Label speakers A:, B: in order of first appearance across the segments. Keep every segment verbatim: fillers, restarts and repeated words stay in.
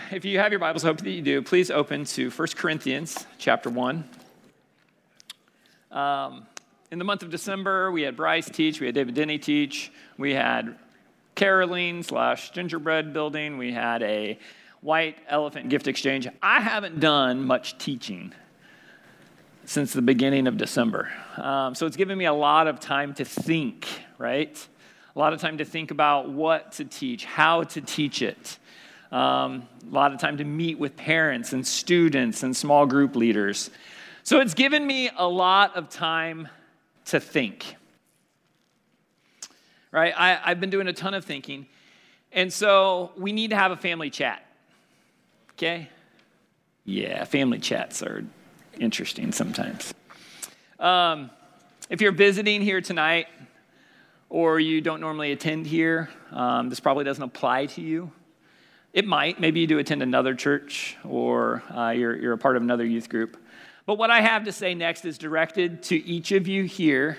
A: if you have your Bibles, I hope that you do, please open to First Corinthians chapter one. Um, in the month of December, we had Bryce teach, we had David Denny teach, we had caroling slash gingerbread building, we had a white elephant gift exchange. I haven't done much teaching since the beginning of December. Um, so it's given me a lot of time to think, right? A lot of time to think about what to teach, how to teach it. Um, a lot of time to meet with parents and students and small group leaders. So it's given me a lot of time to think. Right? I, I've been doing a ton of thinking. And so we need to have a family chat. Okay? Yeah, family chats are interesting sometimes. Um, if you're visiting here tonight, or you don't normally attend here, um, this probably doesn't apply to you. It might. Maybe you do attend another church, or uh, you're, you're a part of another youth group. But what I have to say next is directed to each of you here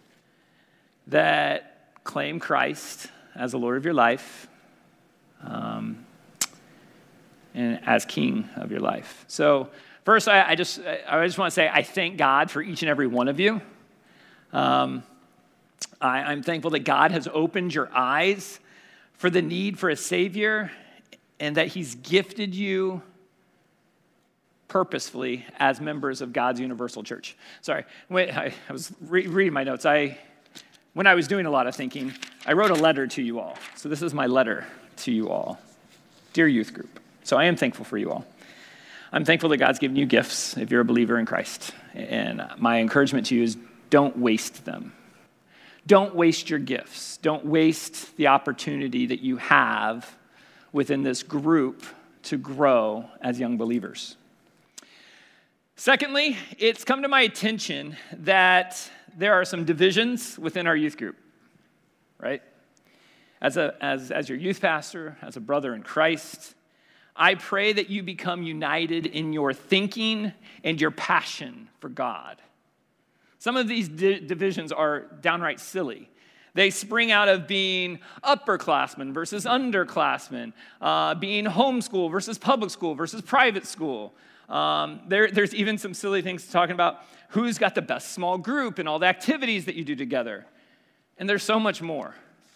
A: that claim Christ as the Lord of your life um, and as King of your life. So first, I, I just I just want to say I thank God for each and every one of you. Um, I, I'm thankful that God has opened your eyes for the need for a Savior, and that he's gifted you purposefully as members of God's universal church. Sorry, wait, I, I was re- reading my notes. I, when I was doing a lot of thinking, I wrote a letter to you all. So this is my letter to you all. Dear youth group. So I am thankful for you all. I'm thankful that God's given you gifts if you're a believer in Christ. And my encouragement to you is don't waste them. Don't waste your gifts. Don't waste the opportunity that you have within this group to grow as young believers. Secondly, it's come to my attention that there are some divisions within our youth group, right? As a as, as your youth pastor, as a brother in Christ, I pray that you become united in your thinking and your passion for God. Some of these di- divisions are downright silly. They spring out of being upperclassmen versus underclassmen, uh, being homeschool versus public school versus private school. Um, there, there's even some silly things talking about who's got the best small group and all the activities that you do together. And there's so much more.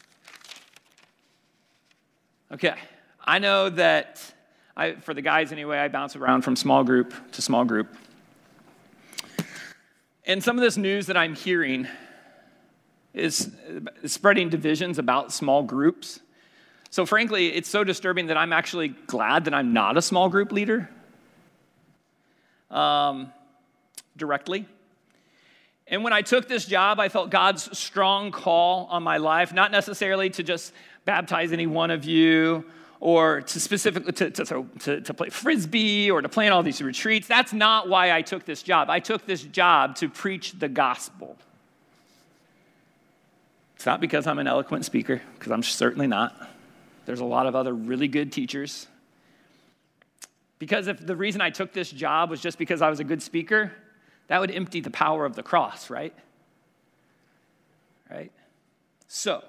A: Okay, I know that, I, for the guys anyway, I bounce around from small group to small group. And some of this news that I'm hearing is spreading divisions about small groups. So frankly, it's so disturbing that I'm actually glad that I'm not a small group leader um, directly. And when I took this job, I felt God's strong call on my life, not necessarily to just baptize any one of you or to specifically to, to, to, to play Frisbee or to plan all these retreats. That's not why I took this job. I took this job to preach the gospel. It's not because I'm an eloquent speaker, because I'm certainly not. There's a lot of other really good teachers. Because if the reason I took this job was just because I was a good speaker, that would empty the power of the cross, right? Right? So,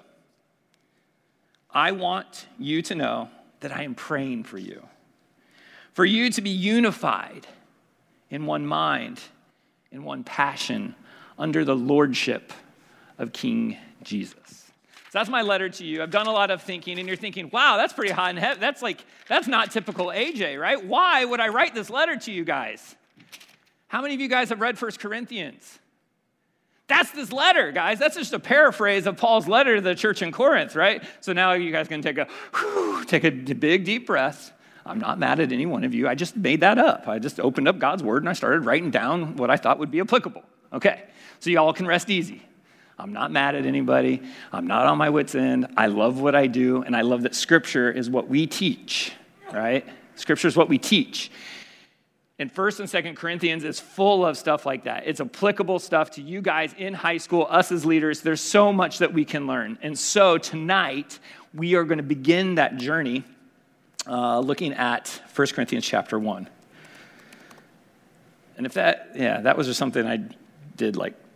A: I want you to know that I am praying for you. For you to be unified in one mind, in one passion, under the lordship of King Jesus. So that's my letter to you. I've done a lot of thinking, and you're thinking, wow, that's pretty hot and heavy. That's like, that's not typical A J, right? Why would I write this letter to you guys? How many of you guys have read First Corinthians? That's this letter, guys. That's just a paraphrase of Paul's letter to the church in Corinth, right? So now you guys can take a, whew, take a big, deep breath. I'm not mad at any one of you. I just made that up. I just opened up God's word, and I started writing down what I thought would be applicable. Okay, so y'all can rest easy. I'm not mad at anybody. I'm not on my wit's end. I love what I do, and I love that Scripture is what we teach, right? Scripture is what we teach. And First and Second Corinthians is full of stuff like that. It's applicable stuff to you guys in high school, us as leaders. There's so much that we can learn. And so tonight, we are going to begin that journey uh, looking at First Corinthians chapter one. And if that, yeah, that was just something I did like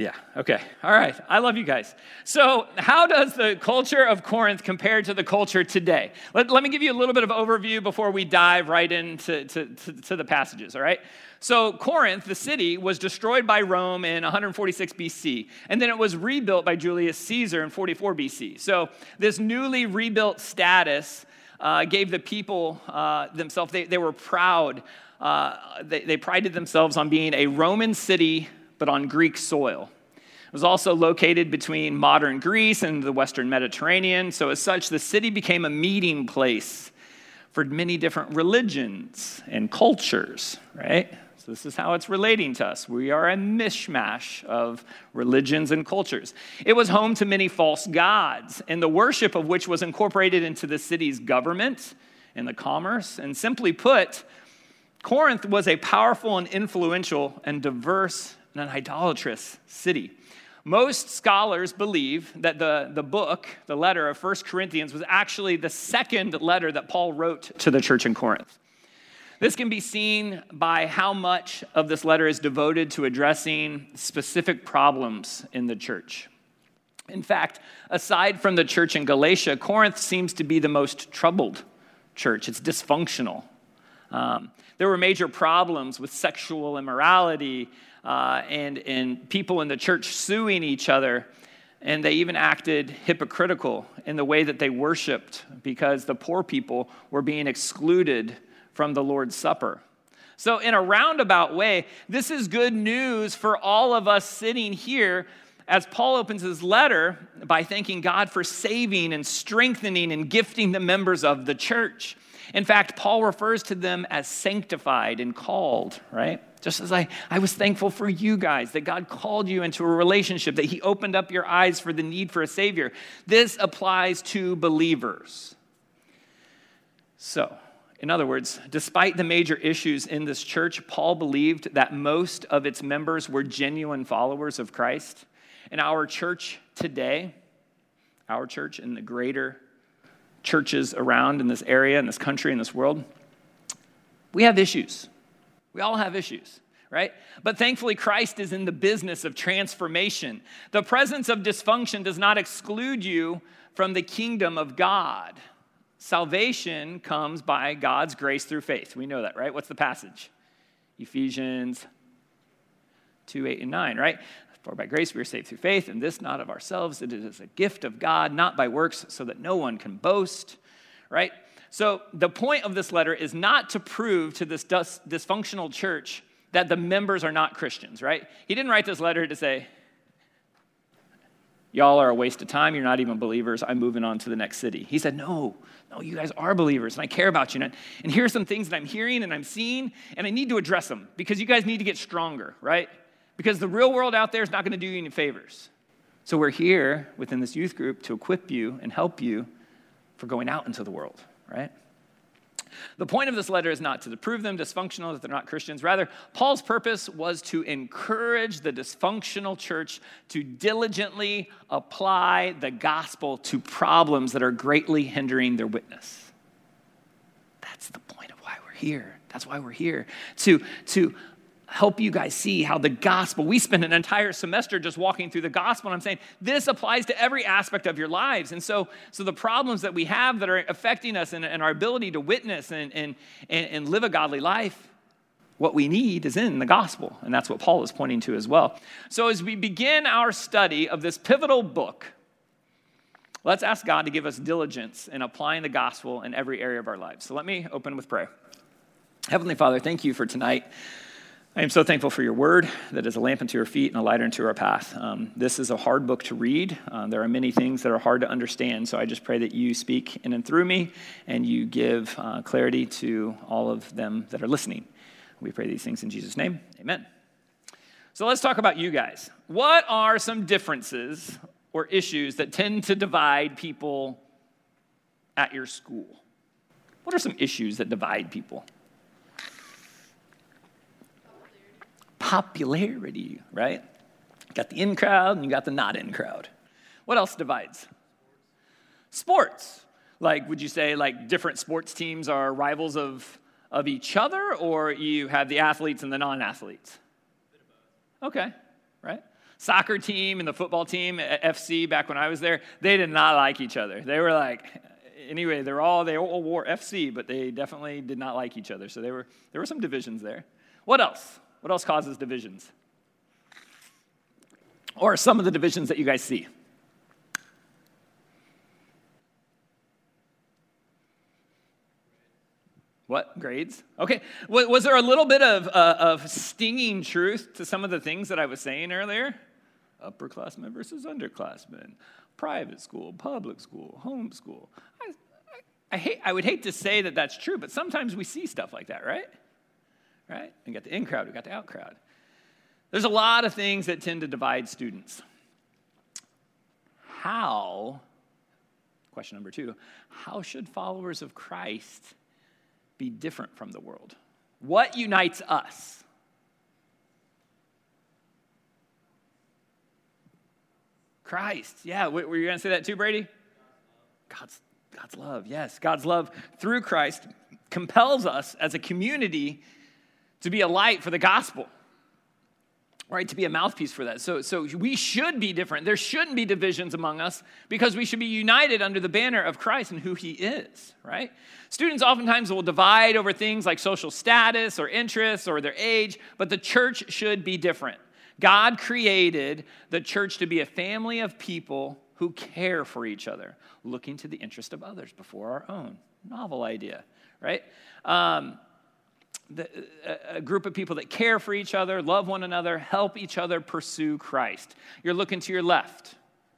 A: Yeah, okay. All right. I love you guys. So how does the culture of Corinth compare to the culture today? Let, let me give you a little bit of overview before we dive right into to, to, to the passages, all right? So Corinth, the city, was destroyed by Rome in one forty-six B C, and then it was rebuilt by Julius Caesar in forty-four B C. So this newly rebuilt status uh, gave the people uh, themselves, they, they were proud. Uh, they, they prided themselves on being a Roman city, but on Greek soil. It was also located between modern Greece and the Western Mediterranean. So as such, the city became a meeting place for many different religions and cultures, right? So this is how it's relating to us. We are a mishmash of religions and cultures. It was home to many false gods, and the worship of which was incorporated into the city's government and the commerce. And simply put, Corinth was a powerful and influential and diverse and an idolatrous city. Most scholars believe that the, the book, the letter of First Corinthians, was actually the second letter that Paul wrote to the church in Corinth. This can be seen by how much of this letter is devoted to addressing specific problems in the church. In fact, aside from the church in Galatia, Corinth seems to be the most troubled church. It's dysfunctional. Um, there were major problems with sexual immorality, Uh, and, and people in the church suing each other, and they even acted hypocritical in the way that they worshiped because the poor people were being excluded from the Lord's Supper. So in a roundabout way, this is good news for all of us sitting here as Paul opens his letter by thanking God for saving and strengthening and gifting the members of the church. In fact, Paul refers to them as sanctified and called, right? Just as I, I was thankful for you guys, that God called you into a relationship, that he opened up your eyes for the need for a Savior. This applies to believers. So, in other words, despite the major issues in this church, Paul believed that most of its members were genuine followers of Christ. And our church today, our church and the greater churches around in this area, in this country, in this world, we have issues. We all have issues, right? But thankfully, Christ is in the business of transformation. The presence of dysfunction does not exclude you from the kingdom of God. Salvation comes by God's grace through faith. We know that, right? What's the passage? Ephesians two, eight, and nine, right? For by grace we are saved through faith, and this not of ourselves. It is a gift of God, not by works, so that no one can boast, right? So the point of this letter is not to prove to this dis- dysfunctional church that the members are not Christians, right? He didn't write this letter to say, y'all are a waste of time. You're not even believers. I'm moving on to the next city. He said, no, no, you guys are believers, and I care about you. And here are some things that I'm hearing and I'm seeing, and I need to address them because you guys need to get stronger, right? Because the real world out there is not going to do you any favors. So we're here within this youth group to equip you and help you for going out into the world, right? The point of this letter is not to prove them dysfunctional, that they're not Christians. Rather, Paul's purpose was to encourage the dysfunctional church to diligently apply the gospel to problems that are greatly hindering their witness. That's the point of why we're here. That's why we're here. To, to help you guys see how the gospel, we spend an entire semester just walking through the gospel, and I'm saying this applies to every aspect of your lives. And so, so the problems that we have that are affecting us and, and our ability to witness and, and, and live a godly life, what we need is in the gospel. And that's what Paul is pointing to as well. So as we begin our study of this pivotal book, let's ask God to give us diligence in applying the gospel in every area of our lives. So let me open with prayer. Heavenly Father, thank you for tonight. I am so thankful for your word that is a lamp unto our feet and a light unto our path. Um, this is a hard book to read. Uh, there are many things that are hard to understand, so I just pray that you speak in and through me and you give uh, clarity to all of them that are listening. We pray these things in Jesus' name. Amen. So let's talk about you guys. What are some differences or issues that tend to divide people at your school? What are some issues that divide people? Popularity, right? You got the in crowd and you got the not in crowd. What else divides? Sports. Like, would you say like different sports teams are rivals of, of each other, or you have the athletes and the non-athletes? Okay, right? soccer team and the football team at F C back when I was there, they did not like each other. They were like, anyway, they're all, they all wore F C, but they definitely did not like each other. So they were, there were some divisions there. What else? What else causes divisions? Or some of the divisions that you guys see? What? Grades? Okay. Was there a little bit of, uh, of stinging truth to some of the things that I was saying earlier? Upperclassmen versus underclassmen. Private school, public school, homeschool. I, I, I, hate, I would hate to say that that's true, but sometimes we see stuff like that, right? Right? We got the in crowd, we got the out crowd. There's a lot of things that tend to divide students. How, question number two, how should followers of Christ be different from the world? What unites us? Christ. Yeah, were you going to say that too, Brady? God's, God's love, yes. God's love through Christ compels us as a community to be a light for the gospel, right? To be a mouthpiece for that. So, so we should be different. There shouldn't be divisions among us because we should be united under the banner of Christ and who he is, right? Students oftentimes will divide over things like social status or interests or their age, but the church should be different. God created the church to be a family of people who care for each other, looking to the interest of others before our own. Novel idea, right? Um, the, a, a group of people that care for each other, love one another, help each other pursue Christ. You're looking to your left.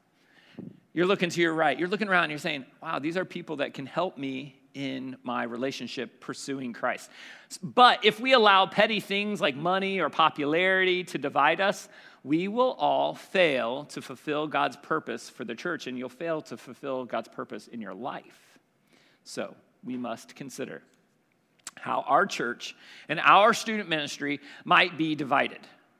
A: You're looking to your right. You're looking around and you're saying, wow, these are people that can help me in my relationship pursuing Christ. But if we allow petty things like money or popularity to divide us, we will all fail to fulfill God's purpose for the church, and you'll fail to fulfill God's purpose in your life. So we must consider how our church and our student ministry might be divided.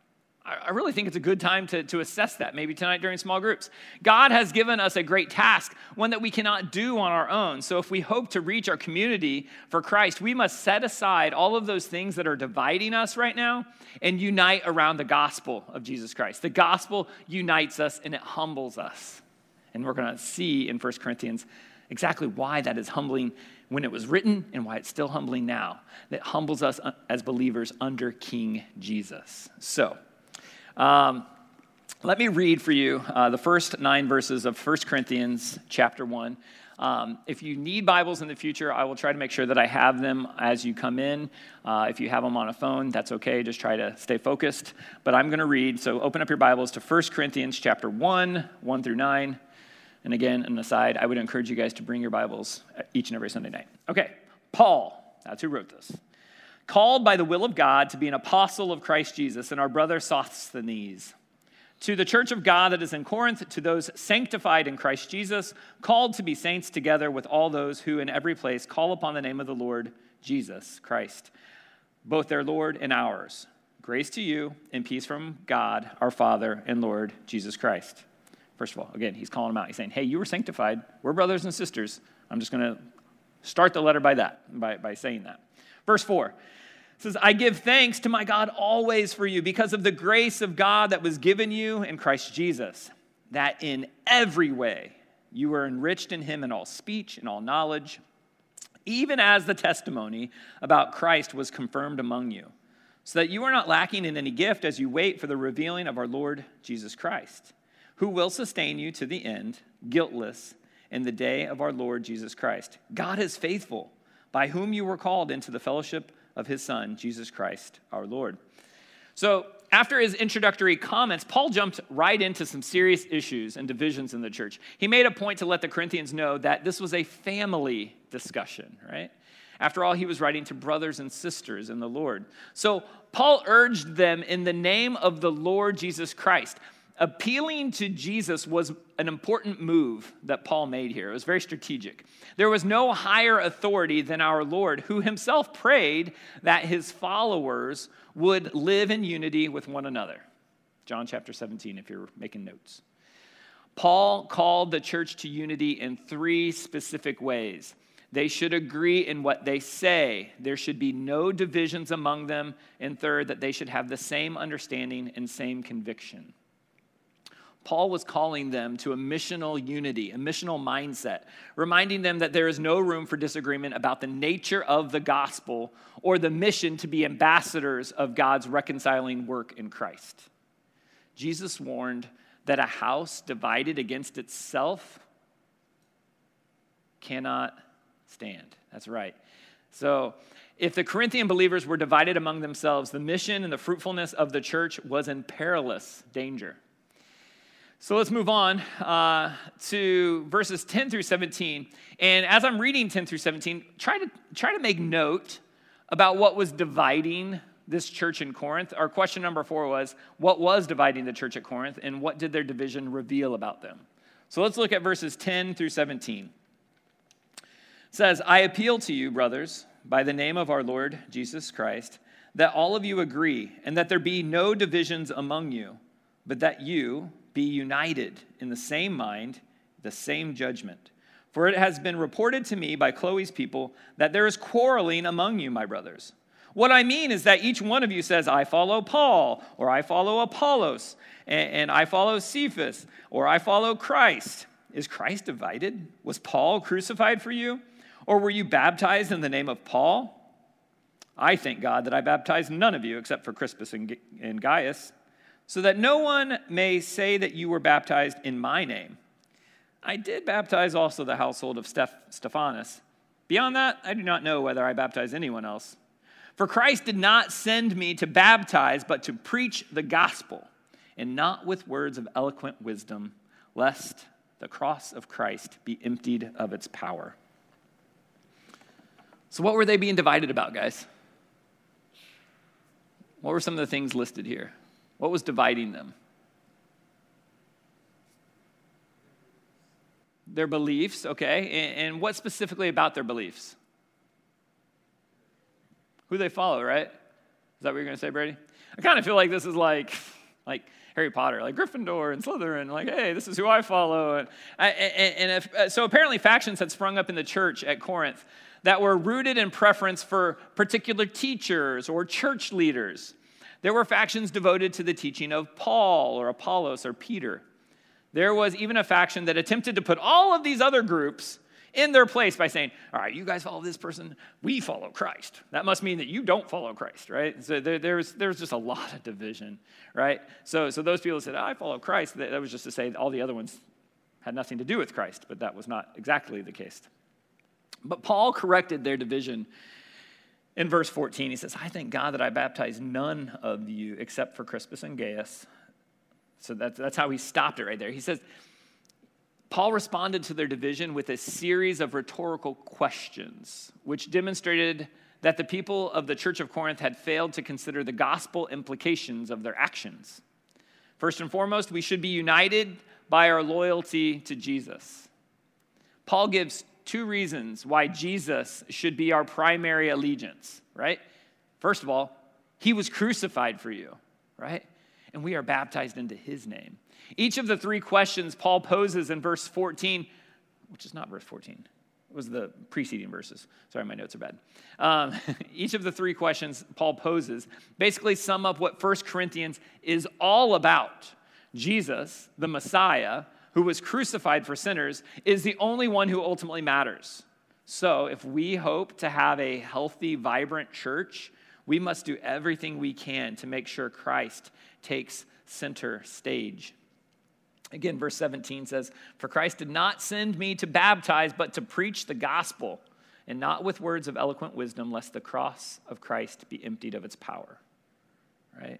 A: I really think it's a good time to, to assess that, maybe tonight during small groups. God has given us a great task, one that we cannot do on our own. So if we hope to reach our community for Christ, we must set aside all of those things that are dividing us right now and unite around the gospel of Jesus Christ. The gospel unites us and it humbles us. And we're going to see in First Corinthians exactly why that is humbling when it was written and why it's still humbling now. That humbles us as believers under King Jesus. So, Um, let me read for you uh, the first nine verses of First Corinthians chapter one. Um, if you need Bibles in the future, I will try to make sure that I have them as you come in. Uh, if you have them on a phone, that's okay. Just try to stay focused. But I'm going to read, so open up your Bibles to First Corinthians chapter one, one through nine. And again, an aside, I would encourage you guys to bring your Bibles each and every Sunday night. Okay, Paul, that's who wrote this. Called by the will of God to be an apostle of Christ Jesus, and our brother Sosthenes. To the church of God that is in Corinth, to those sanctified in Christ Jesus, called to be saints together with all those who in every place call upon the name of the Lord Jesus Christ, both their Lord and ours. Grace to you and peace from God, our Father and Lord Jesus Christ. First of all, again, he's calling them out. He's saying, hey, you were sanctified. We're brothers and sisters. I'm just going to start the letter by that, by, by saying that. Verse four. It says, I give thanks to my God always for you because of the grace of God that was given you in Christ Jesus, that in every way you were enriched in him in all speech and all knowledge, even as the testimony about Christ was confirmed among you, so that you are not lacking in any gift as you wait for the revealing of our Lord Jesus Christ, who will sustain you to the end, guiltless, in the day of our Lord Jesus Christ. God is faithful, by whom you were called into the fellowship of his Son, Jesus Christ, our Lord. So after his introductory comments, Paul jumped right into some serious issues and divisions in the church. He made a point to let the Corinthians know that this was a family discussion, right? After all, he was writing to brothers and sisters in the Lord. So Paul urged them in the name of the Lord Jesus Christ. Appealing to Jesus was an important move that Paul made here. It was very strategic. There was no higher authority than our Lord, who himself prayed that his followers would live in unity with one another. John chapter seventeen, if you're making notes. Paul called the church to unity in three specific ways. They should agree in what they say. There should be no divisions among them. And third, that they should have the same understanding and same conviction. Paul was calling them to a missional unity, a missional mindset, reminding them that there is no room for disagreement about the nature of the gospel or the mission to be ambassadors of God's reconciling work in Christ. Jesus warned that a house divided against itself cannot stand. That's right. So if the Corinthian believers were divided among themselves, the mission and the fruitfulness of the church was in perilous danger. So let's move on uh, to verses ten through seventeen. And as I'm reading ten through seventeen, try to try to make note about what was dividing this church in Corinth. Our question number four was, what was dividing the church at Corinth, and what did their division reveal about them? So let's look at verses ten through seventeen. It says, I appeal to you, brothers, by the name of our Lord Jesus Christ, that all of you agree, and that there be no divisions among you, but that you be united in the same mind, the same judgment. For it has been reported to me by Chloe's people that there is quarreling among you, my brothers. What I mean is that each one of you says, I follow Paul, or I follow Apollos, and, and I follow Cephas, or I follow Christ. Is Christ divided? Was Paul crucified for you? Or were you baptized in the name of Paul? I thank God that I baptized none of you except for Crispus and, and Gaius, so that no one may say that you were baptized in my name. I did baptize also the household of Steph- Stephanas. Beyond that, I do not know whether I baptized anyone else. For Christ did not send me to baptize, but to preach the gospel, and not with words of eloquent wisdom, lest the cross of Christ be emptied of its power. So what were they being divided about, guys? What were some of the things listed here? What was dividing them? Their beliefs, okay. And, and what specifically about their beliefs? Who they follow, right? Is that what you're going to say, Brady? I kind of feel like this is like, like Harry Potter, like Gryffindor and Slytherin, like, hey, this is who I follow. And, and, and if, so apparently factions had sprung up in the church at Corinth that were rooted in preference for particular teachers or church leaders. There were factions devoted to the teaching of Paul or Apollos or Peter. There was even a faction that attempted to put all of these other groups in their place by saying, all right, you guys follow this person, we follow Christ. That must mean that you don't follow Christ, right? So there, there's, there's just a lot of division, right? So, so those people said, I follow Christ, that was just to say all the other ones had nothing to do with Christ, but that was not exactly the case. But Paul corrected their division. In verse fourteen, he says, I thank God that I baptized none of you except for Crispus and Gaius. So that's, that's how he stopped it right there. He says, Paul responded to their division with a series of rhetorical questions, which demonstrated that the people of the church of Corinth had failed to consider the gospel implications of their actions. First and foremost, we should be united by our loyalty to Jesus. Paul gives two reasons why Jesus should be our primary allegiance, right? First of all, he was crucified for you, right? And we are baptized into his name. Each of the three questions Paul poses in verse fourteen, which is not verse fourteen, it was the preceding verses. Sorry, my notes are bad. Um, each of the three questions Paul poses basically sum up what First Corinthians is all about. Jesus, the Messiah, who was crucified for sinners, is the only one who ultimately matters. So if we hope to have a healthy, vibrant church, we must do everything we can to make sure Christ takes center stage. Again, verse seventeen says, for Christ did not send me to baptize, but to preach the gospel, and not with words of eloquent wisdom, lest the cross of Christ be emptied of its power. Right?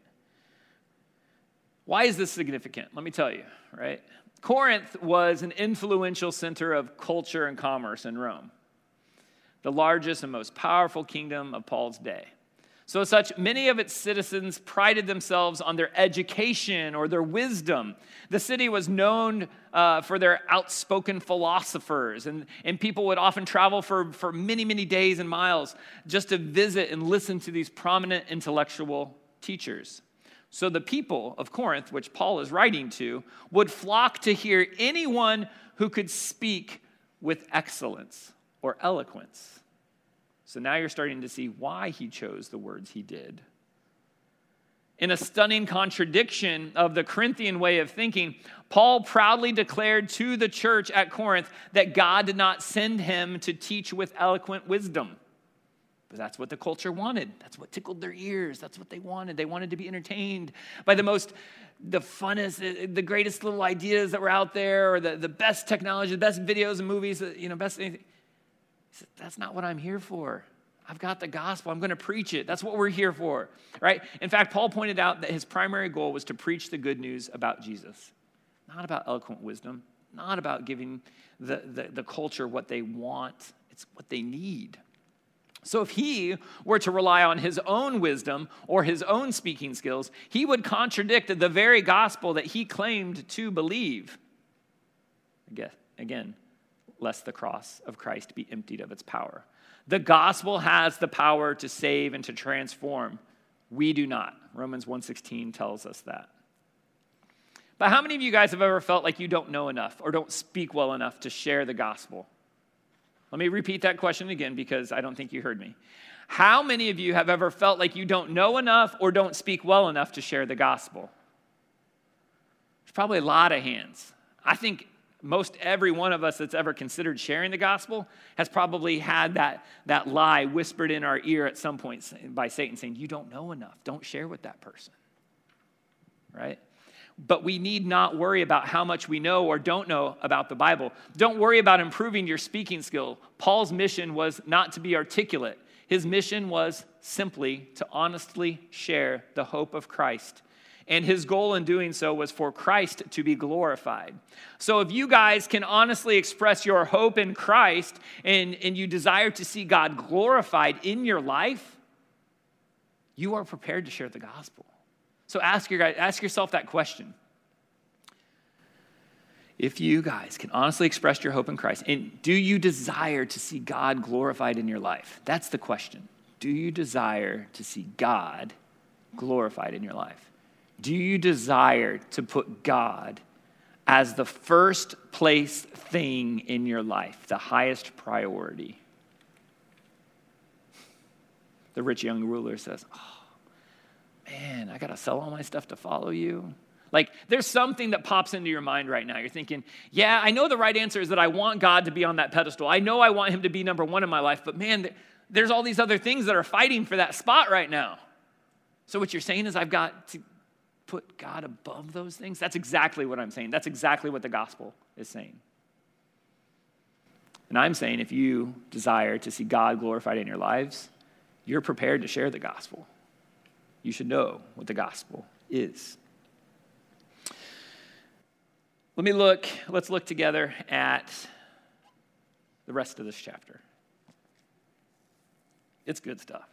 A: Why is this significant? Let me tell you, right? Corinth was an influential center of culture and commerce in Rome, the largest and most powerful kingdom of Paul's day. So as such, many of its citizens prided themselves on their education or their wisdom. The city was known uh, for their outspoken philosophers, and, and people would often travel for, for many, many days and miles just to visit and listen to these prominent intellectual teachers. So the people of Corinth, which Paul is writing to, would flock to hear anyone who could speak with excellence or eloquence. So now you're starting to see why he chose the words he did. In a stunning contradiction of the Corinthian way of thinking, Paul proudly declared to the church at Corinth that God did not send him to teach with eloquent wisdom. But that's what the culture wanted. That's what tickled their ears. That's what they wanted. They wanted to be entertained by the most, the funnest, the greatest little ideas that were out there, or the, the best technology, the best videos and movies, you know, best anything. He said, that's not what I'm here for. I've got the gospel. I'm going to preach it. That's what we're here for, right? In fact, Paul pointed out that his primary goal was to preach the good news about Jesus, not about eloquent wisdom, not about giving the, the, the culture what they want. It's what they need. So if he were to rely on his own wisdom or his own speaking skills, he would contradict the very gospel that he claimed to believe. Again, again, lest the cross of Christ be emptied of its power. The gospel has the power to save and to transform. We do not. Romans one sixteen tells us that. But how many of you guys have ever felt like you don't know enough or don't speak well enough to share the gospel? Let me repeat that question again because I don't think you heard me. How many of you have ever felt like you don't know enough or don't speak well enough to share the gospel? There's probably a lot of hands. I think most every one of us that's ever considered sharing the gospel has probably had that, that lie whispered in our ear at some point by Satan saying, you don't know enough. Don't share with that person, right? But we need not worry about how much we know or don't know about the Bible. Don't worry about improving your speaking skill. Paul's mission was not to be articulate. His mission was simply to honestly share the hope of Christ. And his goal in doing so was for Christ to be glorified. So if you guys can honestly express your hope in Christ and, and you desire to see God glorified in your life, you are prepared to share the gospel. So ask your guys, ask yourself that question. If you guys can honestly express your hope in Christ, and do you desire to see God glorified in your life? That's the question. Do you desire to see God glorified in your life? Do you desire to put God as the first place thing in your life, the highest priority? The rich young ruler says, oh, man, I got to sell all my stuff to follow you. Like, there's something that pops into your mind right now. You're thinking, yeah, I know the right answer is that I want God to be on that pedestal. I know I want him to be number one in my life, but man, there's all these other things that are fighting for that spot right now. So what you're saying is I've got to put God above those things? That's exactly what I'm saying. That's exactly what the gospel is saying. And I'm saying if you desire to see God glorified in your lives, you're prepared to share the gospel. You should know what the gospel is. Let me look, let's look together at the rest of this chapter. It's good stuff.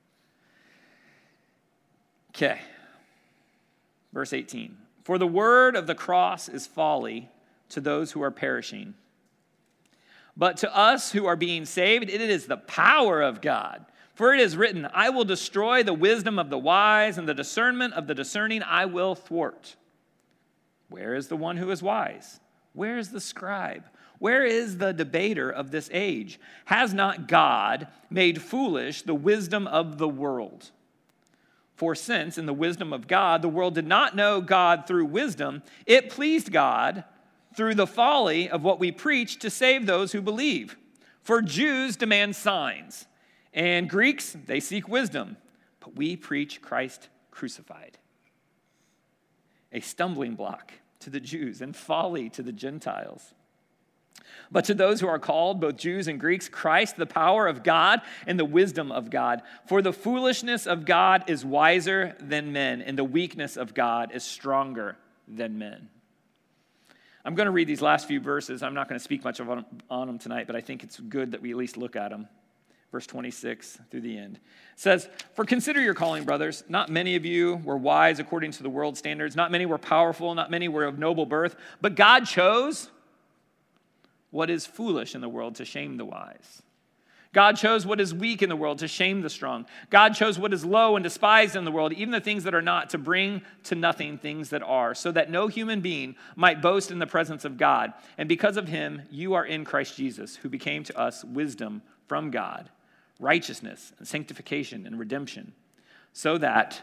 A: Okay. Verse eighteen, for the word of the cross is folly to those who are perishing. But to us who are being saved, it is the power of God. For it is written, I will destroy the wisdom of the wise, and the discernment of the discerning I will thwart. Where is the one who is wise? Where is the scribe? Where is the debater of this age? Has not God made foolish the wisdom of the world? For since, in the wisdom of God, the world did not know God through wisdom, it pleased God through the folly of what we preach to save those who believe. For Jews demand signs, and Greeks, they seek wisdom, but we preach Christ crucified. A stumbling block to the Jews and folly to the Gentiles. But to those who are called, both Jews and Greeks, Christ, the power of God and the wisdom of God. For the foolishness of God is wiser than men, and the weakness of God is stronger than men. I'm going to read these last few verses. I'm not going to speak much on them tonight, but I think it's good that we at least look at them. Verse twenty-six through the end. It says, for consider your calling, brothers. Not many of you were wise according to the world's standards. Not many were powerful. Not many were of noble birth. But God chose what is foolish in the world to shame the wise. God chose what is weak in the world to shame the strong. God chose what is low and despised in the world, even the things that are not, to bring to nothing things that are, so that no human being might boast in the presence of God. And because of him, you are in Christ Jesus, who became to us wisdom from God, righteousness and sanctification and redemption, so that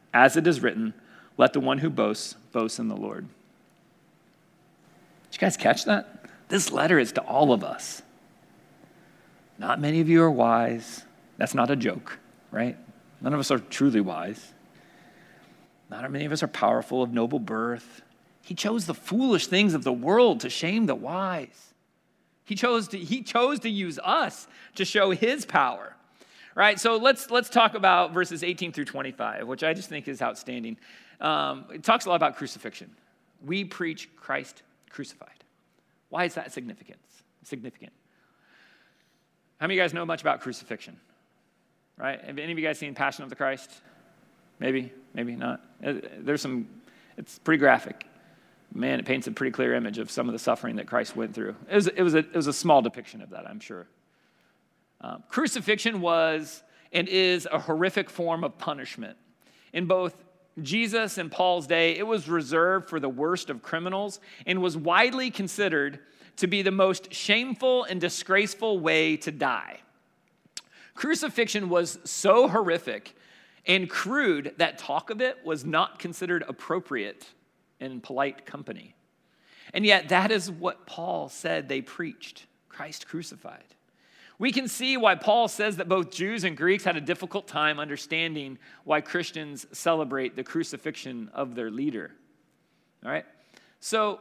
A: As it is written, let the one who boasts, boast in the Lord. Did you guys catch that? This letter is to all of us. Not many of you are wise. That's not a joke, right? None of us are truly wise. Not many of us are powerful, of noble birth. He chose the foolish things of the world to shame the wise. He chose to, he chose to use us to show his power. Right? So let's let's talk about verses eighteen through twenty-five, which I just think is outstanding. Um, it talks a lot about crucifixion. We preach Christ crucified. Why is that significant? Significant. How many of you guys know much about crucifixion? Right? Have any of you guys seen Passion of the Christ? Maybe, maybe not. There's some, it's pretty graphic. Man, it paints a pretty clear image of some of the suffering that Christ went through. It was, it was, a, it was a small depiction of that, I'm sure. Um, crucifixion was and is a horrific form of punishment. In both Jesus and Paul's day, it was reserved for the worst of criminals and was widely considered to be the most shameful and disgraceful way to die. Crucifixion was so horrific and crude that talk of it was not considered appropriate in polite company. And yet that is what Paul said they preached, Christ crucified. We can see why Paul says that both Jews and Greeks had a difficult time understanding why Christians celebrate the crucifixion of their leader. All right? So,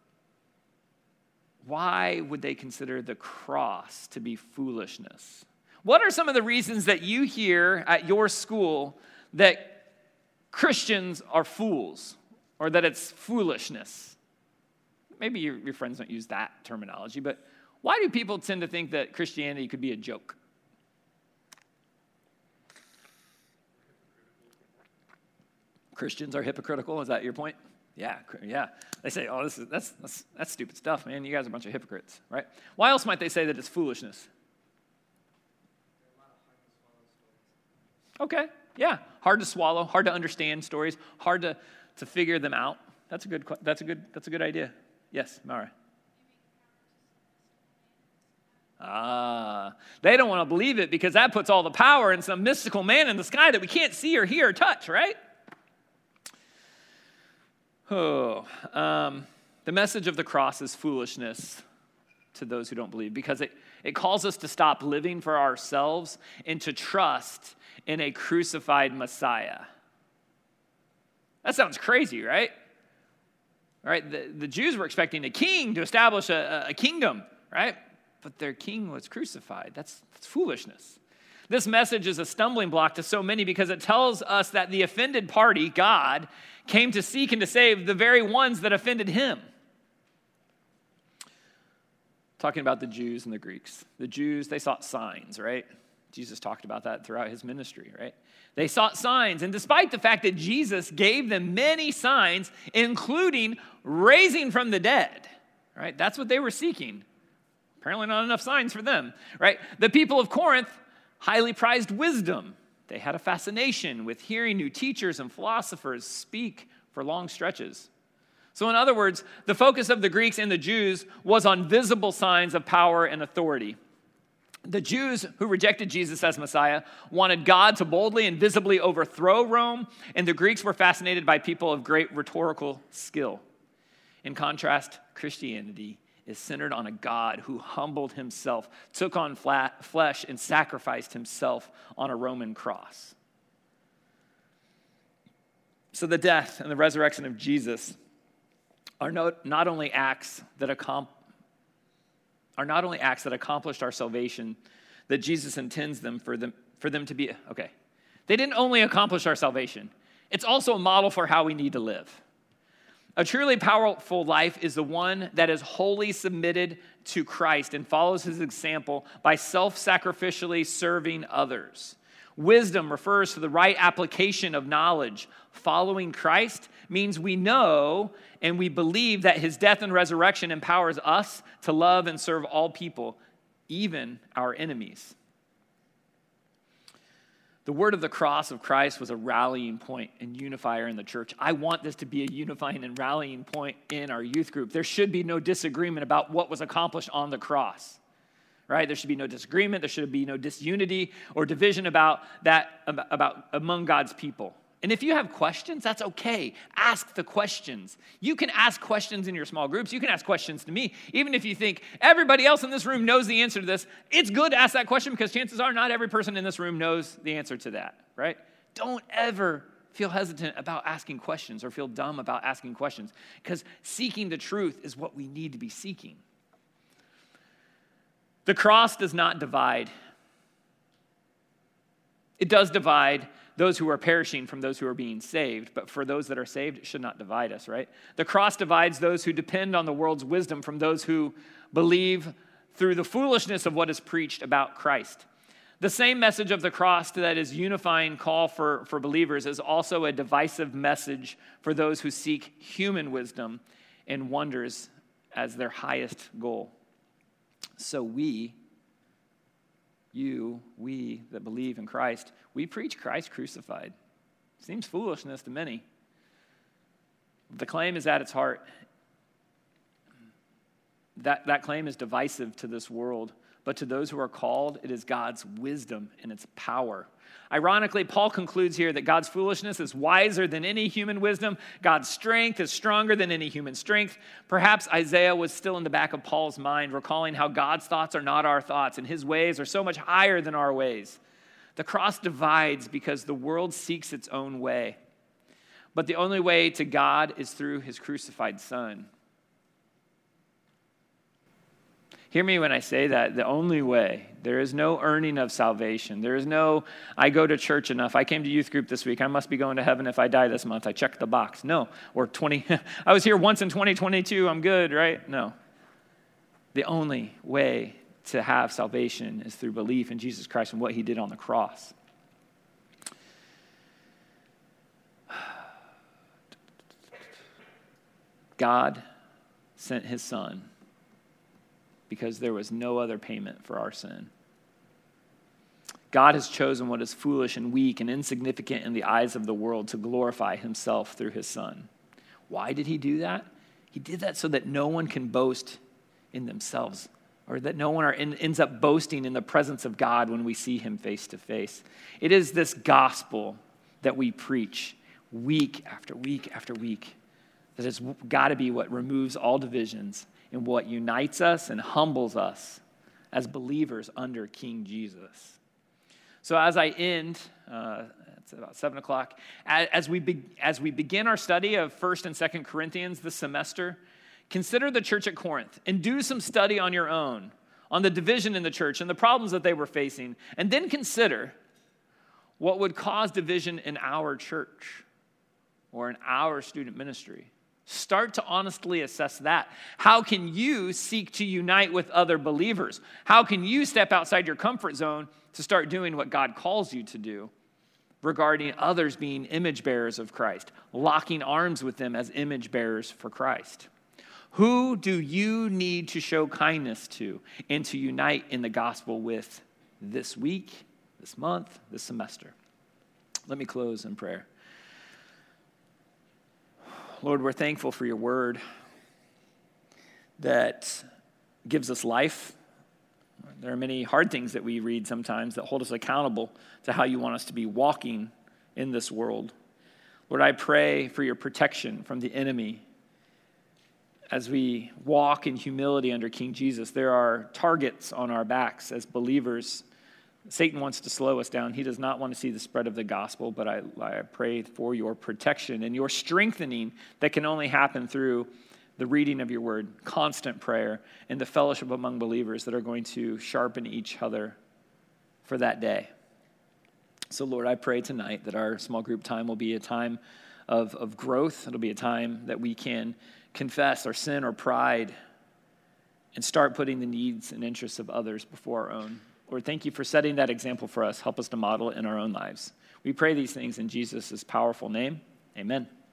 A: why would they consider the cross to be foolishness? What are some of the reasons that you hear at your school that Christians are fools or that it's foolishness? Maybe your, your friends don't use that terminology, but why do people tend to think that Christianity could be a joke? Christians are hypocritical, is that your point? Yeah, yeah. They say, oh, this is that's, that's that's stupid stuff, man. You guys are a bunch of hypocrites, right? Why else might they say that it's foolishness? Okay, yeah. Hard to swallow, hard to understand stories, hard to, to figure them out. That's a good that's a good that's a good idea. Yes, Mara. Ah, they don't want to believe it because that puts all the power in some mystical man in the sky that we can't see or hear or touch, right? Oh, um, the message of the cross is foolishness to those who don't believe because it, it calls us to stop living for ourselves and to trust in a crucified Messiah. That sounds crazy, right? Right? The, the Jews were expecting a king to establish a, a kingdom, right? But their king was crucified. That's, that's foolishness. This message is a stumbling block to so many because it tells us that the offended party, God, came to seek and to save the very ones that offended him. Talking about the Jews and the Greeks. The Jews, they sought signs, right? Jesus talked about that throughout his ministry, right? They sought signs, and despite the fact that Jesus gave them many signs, including raising from the dead, right? That's what they were seeking. Apparently not enough signs for them, right? The people of Corinth highly prized wisdom. They had a fascination with hearing new teachers and philosophers speak for long stretches. So in other words, the focus of the Greeks and the Jews was on visible signs of power and authority. The Jews who rejected Jesus as Messiah wanted God to boldly and visibly overthrow Rome, and the Greeks were fascinated by people of great rhetorical skill. In contrast, Christianity is centered on a God who humbled himself, took on flat flesh, and sacrificed himself on a Roman cross. So the death and the resurrection of Jesus are not, not only acts that accom- are not only acts that accomplished our salvation, that Jesus intends them for them for them to be. Okay, they didn't only accomplish our salvation. It's also a model for how we need to live. A truly powerful life is the one that is wholly submitted to Christ and follows his example by self-sacrificially serving others. Wisdom refers to the right application of knowledge. Following Christ means we know and we believe that his death and resurrection empowers us to love and serve all people, even our enemies. The word of the cross of Christ was a rallying point and unifier in the church. I want this to be a unifying and rallying point in our youth group. There should be no disagreement about what was accomplished on the cross, right? There should be no disagreement. There should be no disunity or division about that, about among God's people. And if you have questions, that's okay. Ask the questions. You can ask questions in your small groups. You can ask questions to me. Even if you think everybody else in this room knows the answer to this, it's good to ask that question because chances are not every person in this room knows the answer to that, right? Don't ever feel hesitant about asking questions or feel dumb about asking questions because seeking the truth is what we need to be seeking. The cross does not divide. It does divide those who are perishing from those who are being saved. But for those that are saved, it should not divide us, right? The cross divides those who depend on the world's wisdom from those who believe through the foolishness of what is preached about Christ. The same message of the cross that is unifying call for, for believers is also a divisive message for those who seek human wisdom and wonders as their highest goal. So we, you, we that believe in Christ, we preach Christ crucified. Seems foolishness to many. The claim is at its heart. That, that claim is divisive to this world, but to those who are called, it is God's wisdom and its power. Ironically, Paul concludes here that God's foolishness is wiser than any human wisdom. God's strength is stronger than any human strength. Perhaps Isaiah was still in the back of Paul's mind, recalling how God's thoughts are not our thoughts, and his ways are so much higher than our ways. The cross divides because the world seeks its own way. But the only way to God is through his crucified Son. Hear me when I say that. The only way. There is no earning of salvation. There is no, I go to church enough. I came to youth group this week. I must be going to heaven if I die this month. I checked the box. No. Or twenty, I was here once in twenty twenty-two. I'm good, right? No. The only way to have salvation is through belief in Jesus Christ and what he did on the cross. God sent his Son because there was no other payment for our sin. God has chosen what is foolish and weak and insignificant in the eyes of the world to glorify himself through his Son. Why did he do that? He did that so that no one can boast in themselves, or that no one are in, ends up boasting in the presence of God when we see him face to face. It is this gospel that we preach week after week after week that has got to be what removes all divisions and what unites us and humbles us as believers under King Jesus. So as I end, uh, it's about seven o'clock, as we, be, as we begin our study of First and Second Corinthians this semester, consider the church at Corinth and do some study on your own on the division in the church and the problems that they were facing, and then consider what would cause division in our church or in our student ministry. Start to honestly assess that. How can you seek to unite with other believers? How can you step outside your comfort zone to start doing what God calls you to do regarding others being image bearers of Christ, locking arms with them as image bearers for Christ? Who do you need to show kindness to and to unite in the gospel with this week, this month, this semester? Let me close in prayer. Lord, we're thankful for your word that gives us life. There are many hard things that we read sometimes that hold us accountable to how you want us to be walking in this world. Lord, I pray for your protection from the enemy as we walk in humility under King Jesus. There are targets on our backs as believers. Satan wants to slow us down. He does not want to see the spread of the gospel, but I, I pray for your protection and your strengthening that can only happen through the reading of your word, constant prayer, and the fellowship among believers that are going to sharpen each other for that day. So, Lord, I pray tonight that our small group time will be a time of, of growth. It'll be a time that we can confess our sin or pride and start putting the needs and interests of others before our own. Lord, thank you for setting that example for us. Help us to model it in our own lives. We pray these things in Jesus' powerful name. Amen.